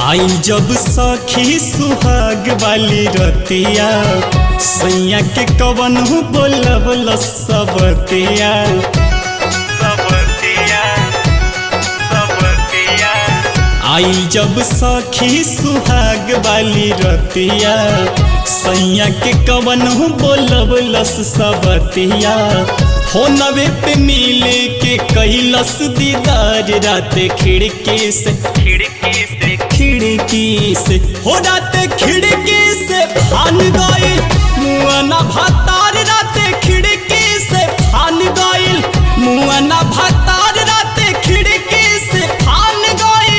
आई जब सखी सुहाग वाली रतिया सैया के कवन बोलब सबतिया आई जब सखी सुहाग वाली रतिया सैया के कवन बोलब सबतिया हो नवे पे मिले के कैलस दीदार रात खिड़की से हो रात खिड़की से फान गइल मुआना भातार रात खिड़की से फान गइल मुआना भातार रात खिड़की से फान गइल।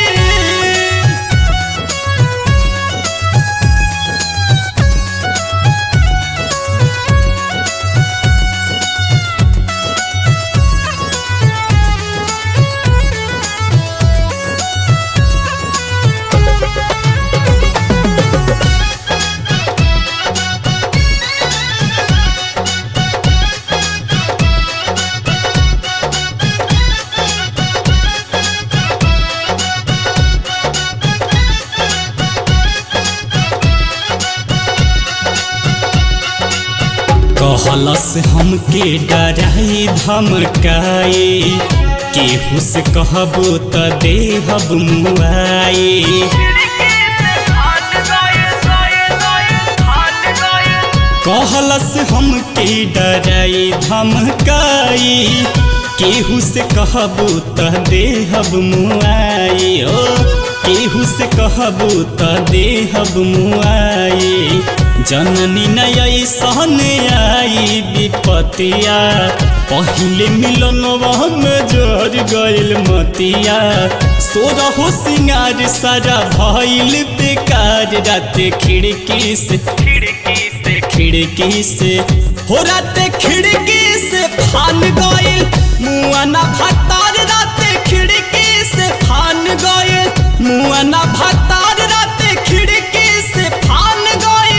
कहलस हमके डराई धमकाए केहू से कहबो त देहब मुआए। कहलस हमके डराई धमकाए केहू से कहबो त देहब मुआए ओ केहू से कहबो त देहब मुआए। जननी नई सहन आई विपतिया पहले मिलनवा में जर गइल मतिया सोरहो सिंगार सारा भइल बेकार रात खिड़की से हो रात खिड़की से फान गइल मुआना भातार रात खिड़की से फान गइल मुआना भातार रात खिड़की से फान गइल।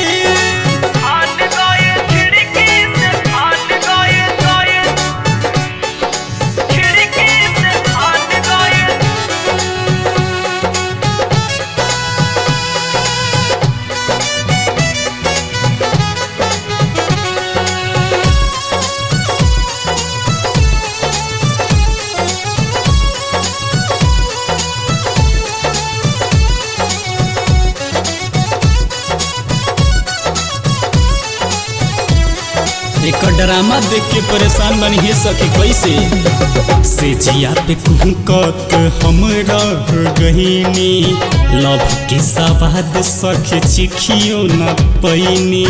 एक ड्रामा देख के परेशान बनी है सखी कैसे से जिया पे कुहकत हम रह गईनी लव के सवाद सखी चिखियो न पैनी।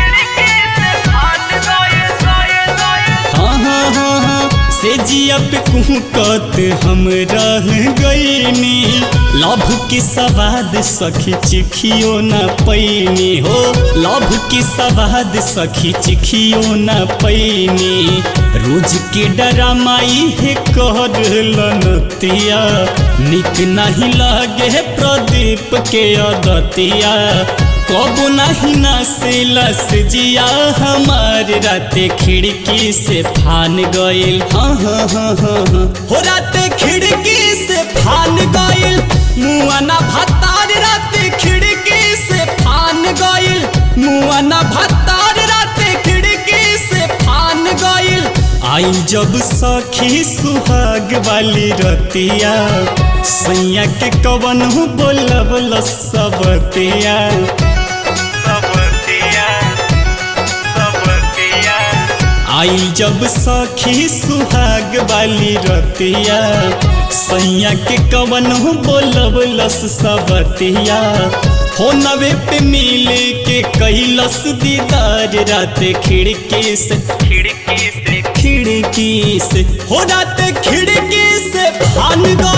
हाँ से जिया पे कुहकत हम रह गईनी लव की सवाद सखी चिखियो न पैनी हो लव की सवाद सखी चिखियो न पैनी। रोज के डरामाई है कर लनतिया निक नहीं लागे प्रदीप के अदतिया कबो नहीं नासेलस जिया हमार रात खिड़की से फान गइल। हाँ हो रात खिड़की से फान गइल मुआना भातार रात खिड़की से फान गइल मुआना भातार रात खिड़की से फान गइल। आई जब सखी सुहाग वाली रतिया सैया के कवन बोलब सबतिया आई जब सखी सुहाग वाली रतिया सैया के कवन बोलब सबतिया हो नवे पे मिले के कैलस दीदार रात खिड़की से हो रात खिड़की से फान गइल